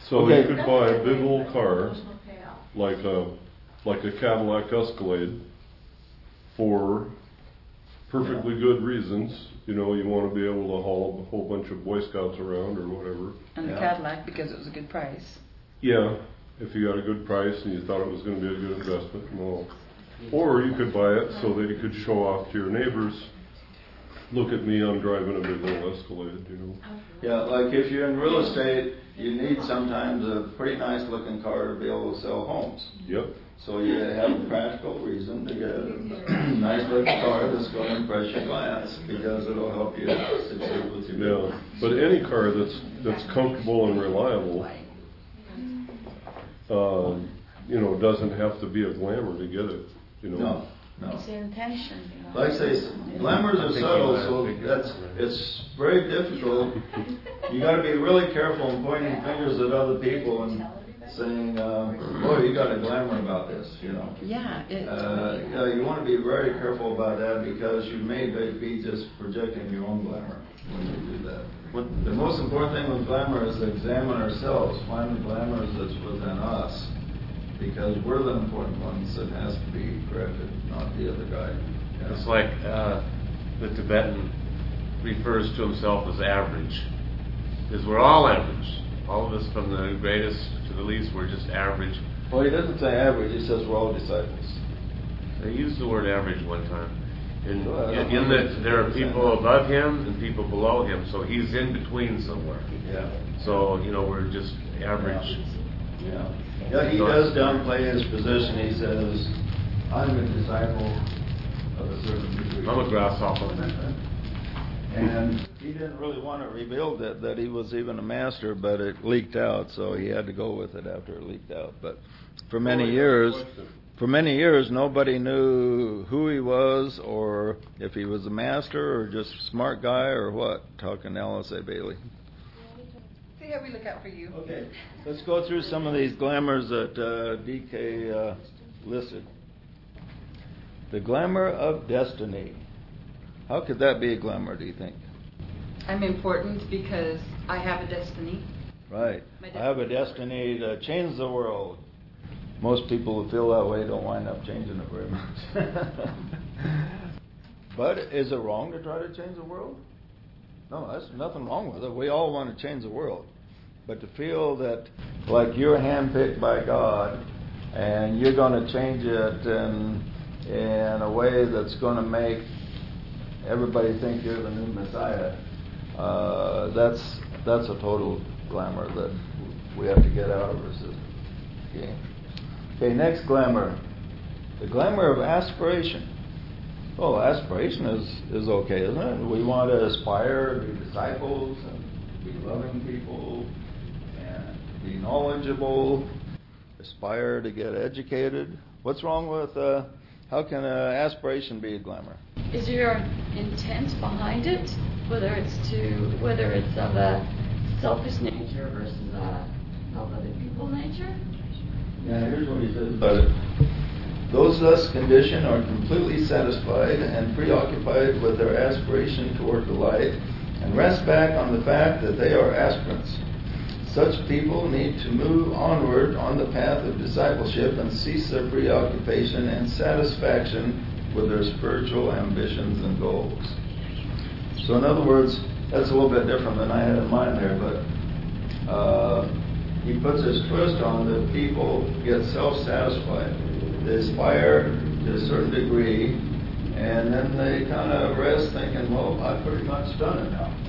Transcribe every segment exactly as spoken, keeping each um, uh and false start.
So okay. you could buy a big old car, like a like a Cadillac Escalade, for perfectly good reasons. You know, you want to be able to haul a whole bunch of Boy Scouts around or whatever. And the yeah. Cadillac because it was a good price. Yeah, if you got a good price and you thought it was going to be a good investment and all. Or you could buy it so that you could show off to your neighbors. Look at me, I'm driving a big old Escalade, you know. Yeah, like if you're in real estate, you need sometimes a pretty nice looking car to be able to sell homes. Yep. So you have a practical reason to get a nice looking car that's going to impress your clients because it'll help you succeed with your business. Yeah, but any car that's that's comfortable and reliable, uh, you know, doesn't have to be a glamour to get it. You know. No. No. It's the intention. You know. Like I say, glamours are subtle, so that's it's very difficult. You got to be really careful in pointing fingers at other people and saying, um, "Boy, you got a glamour about this," you know. Yeah. It, Uh, you know, you want to be very careful about that because you may be just projecting your own glamour when you do that. The most important thing with glamour is to examine ourselves, find the glamour that's within us. Because we're the important ones that has to be corrected, not the other guy. Yeah. It's like uh, the Tibetan refers to himself as average. Because we're all average. All of us, from the greatest to the least, we're just average. Well, he doesn't say average, he says we're all disciples. They used the word average one time. In, Well, in, in that there are people above him and people below him, so he's in between somewhere. Yeah. So, you know, we're just average. Yeah. Yeah, he does downplay his position. He says, I'm a disciple of a certain degree. I'm a grasshopper. And he didn't really want to reveal that, that he was even a master, but it leaked out, so he had to go with it after it leaked out. But for many years, for many years, nobody knew who he was or if he was a master or just a smart guy or what. Talking to Alice A. Bailey. See how we look out for you. Okay, let's go through some of these glamours that uh, D K uh, listed. The glamour of destiny. How could that be a glamour, do you think? I'm important because I have a destiny. Right. I have a destiny to change the world. Most people who feel that way don't wind up changing it very much. But is it wrong to try to change the world? No, there's nothing wrong with it. We all want to change the world. But to feel that like you're handpicked by God and you're going to change it in, in a way that's going to make everybody think you're the new Messiah, uh, that's that's a total glamour that we have to get out of our system. Okay. Okay, next glamour. The glamour of aspiration. Well, aspiration is, is okay, isn't it? We want to aspire to be disciples and be loving people and be knowledgeable, aspire to get educated. What's wrong with, uh, how can uh, aspiration be a glamour? Is there intent behind it? Whether it's to, whether it's of a selfish nature versus a of other people's nature? Yeah, here's what he says about it. Those thus conditioned are completely satisfied and preoccupied with their aspiration toward the light and rest back on the fact that they are aspirants. Such people need to move onward on the path of discipleship and cease their preoccupation and satisfaction with their spiritual ambitions and goals. So in other words, that's a little bit different than I had in mind there, but uh, he puts his twist on that people get self-satisfied. They aspire to a certain degree, and then they kind of rest thinking, well, I've pretty much done it now.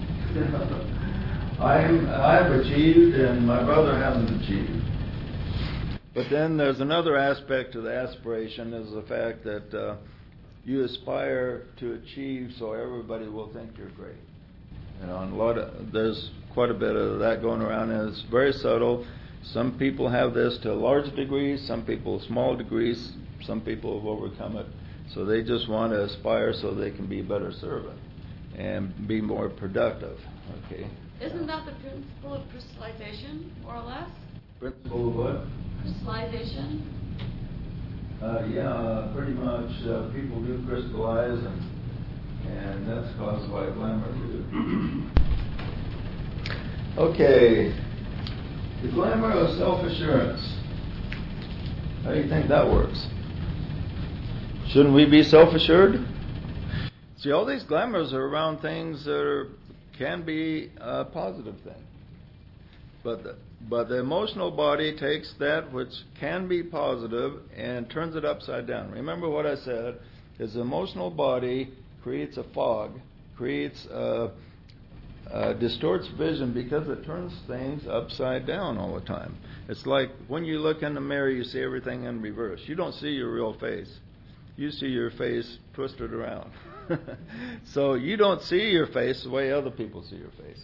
I'm, I've achieved, and my brother hasn't achieved. But then there's another aspect to the aspiration, is the fact that uh, you aspire to achieve so everybody will think you're great. You know, and a lot of, there's quite a bit of that going around, and it's very subtle. Some people have this to a large degree, some people small degrees, some people have overcome it. So they just want to aspire so they can be a better servant and be more productive. Okay. Isn't that the principle of crystallization, more or less? Principle of what? Crystallization? Uh, yeah, uh, pretty much uh, people do crystallize, and, and that's caused by glamour too. Okay. The glamour of self-assurance. How do you think that works? Shouldn't we be self-assured? See, all these glamours are around things that are, can be a positive thing. But the, but the emotional body takes that which can be positive and turns it upside down. Remember what I said, is the emotional body creates a fog, creates a, a distorts vision because it turns things upside down all the time. It's like when you look in the mirror, you see everything in reverse. You don't see your real face. You see your face twisted around. So you don't see your face the way other people see your face.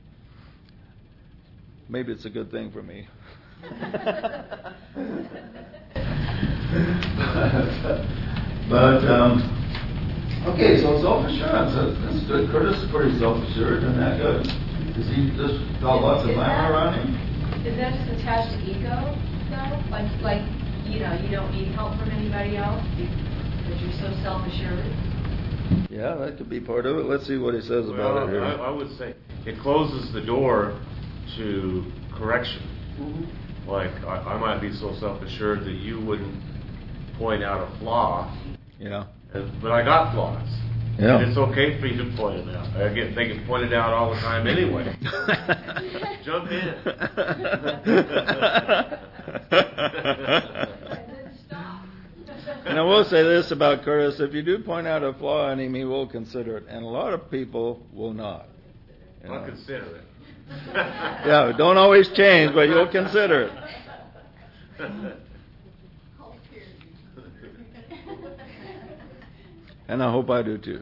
Maybe it's a good thing for me. But, um, okay, so self-assurance, that's, that's good. Curtis is pretty self-assured, isn't that good? Does he just got lots of glamour around him? Is that just attached to ego, though? Like, like, you know, you don't need help from anybody else because you're so self-assured? Yeah, that could be part of it. Let's see what he says Well, about it here. I, I would say it closes the door to correction. Mm-hmm. Like, I, I might be so self-assured that you wouldn't point out a flaw. Yeah. And, but I got flaws. Yeah. And it's okay for you to point it out. I get, they get pointed out all the time anyway. Jump in. And I will say this about Curtis, if you do point out a flaw in him, he will consider it. And a lot of people will not. You I'll know. consider it. Yeah, don't always change, but you'll consider it. And I hope I do too.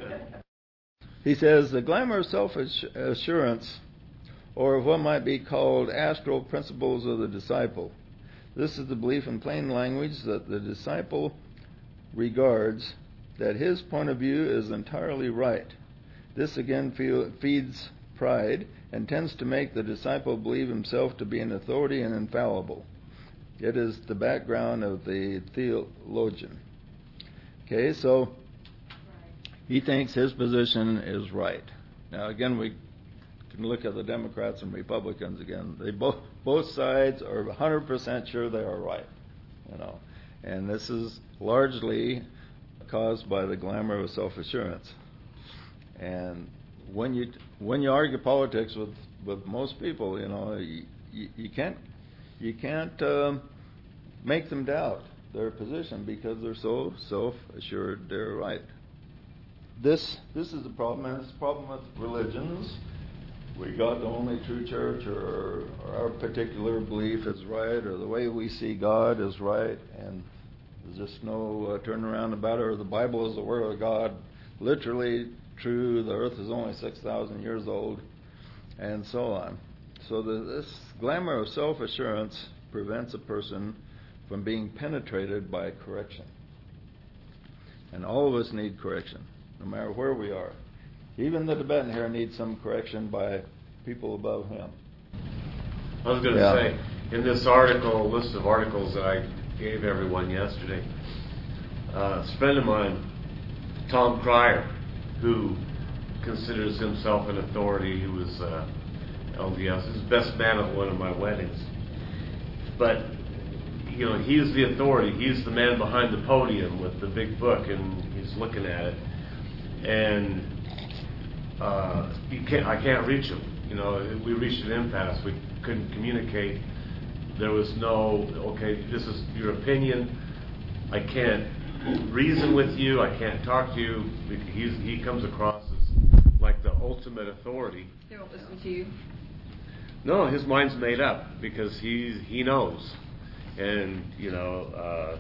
He says, the glamour of self-assurance, or what might be called astral principles of the disciple. This is the belief in plain language that the disciple regards that his point of view is entirely right. This again feel, feeds pride and tends to make the disciple believe himself to be an authority and infallible. It is the background of the theologian. Okay, so he thinks his position is right. Now, again, we can look at the Democrats and Republicans again. They both both sides are one hundred percent sure they are right, you know. And this is largely caused by the glamour of self-assurance. And when you when you argue politics with, with most people, you know, you, you, you can't you can't um, make them doubt their position because they're so self-assured they're right. This this is the problem, and it's a problem with religions. We got the only true church, or, or our particular belief is right, or the way we see God is right, and there's just no uh, turnaround about it, or the Bible is the Word of God, literally true, the earth is only six thousand years old, and so on. So the, this glamour of self-assurance prevents a person from being penetrated by correction. And all of us need correction, no matter where we are. Even the Tibetan here needs some correction by people above him. I was going to Yeah. say, in this article, list of articles that I gave everyone yesterday, uh, a friend of mine, Tom Cryer, who considers himself an authority, who was uh, L D S, his best man at one of my weddings. But, you know, he's the authority. He's the man behind the podium with the big book, and he's looking at it. And uh, you can't, I can't reach him. You know, we reached an impasse. We couldn't communicate. There was no, okay, this is your opinion. I can't reason with you. I can't talk to you. He's, he comes across as like the ultimate authority. They won't listen to you. No, his mind's made up because he he knows. And, you know, uh,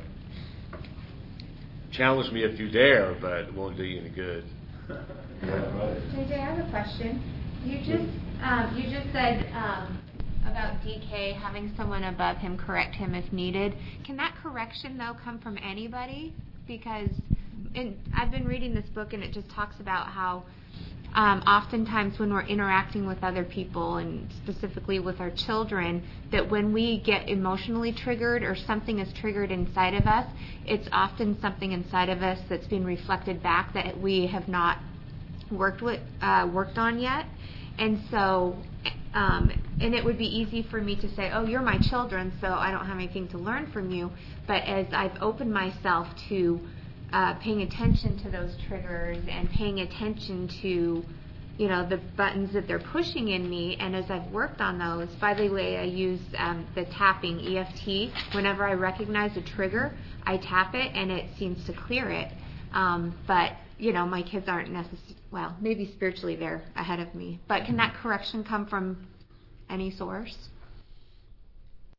challenge me if you dare, but it won't do you any good. Yeah, right. J J, I have a question. You just um, you just said um, about D K having someone above him correct him if needed. Can that correction though come from anybody? Because in, I've been reading this book and it just talks about how um, oftentimes when we're interacting with other people and specifically with our children, that when we get emotionally triggered or something is triggered inside of us, it's often something inside of us that's being reflected back that we have not worked with uh, worked on yet. And so Um, and it would be easy for me to say, oh, you're my children, so I don't have anything to learn from you. But as I've opened myself to uh, paying attention to those triggers and paying attention to, you know, the buttons that they're pushing in me, and as I've worked on those, by the way, I use um, the tapping E F T. Whenever I recognize a trigger, I tap it, and it seems to clear it. Um, but, you know, my kids aren't necessarily, well, maybe spiritually they're ahead of me. But can that correction come from any source?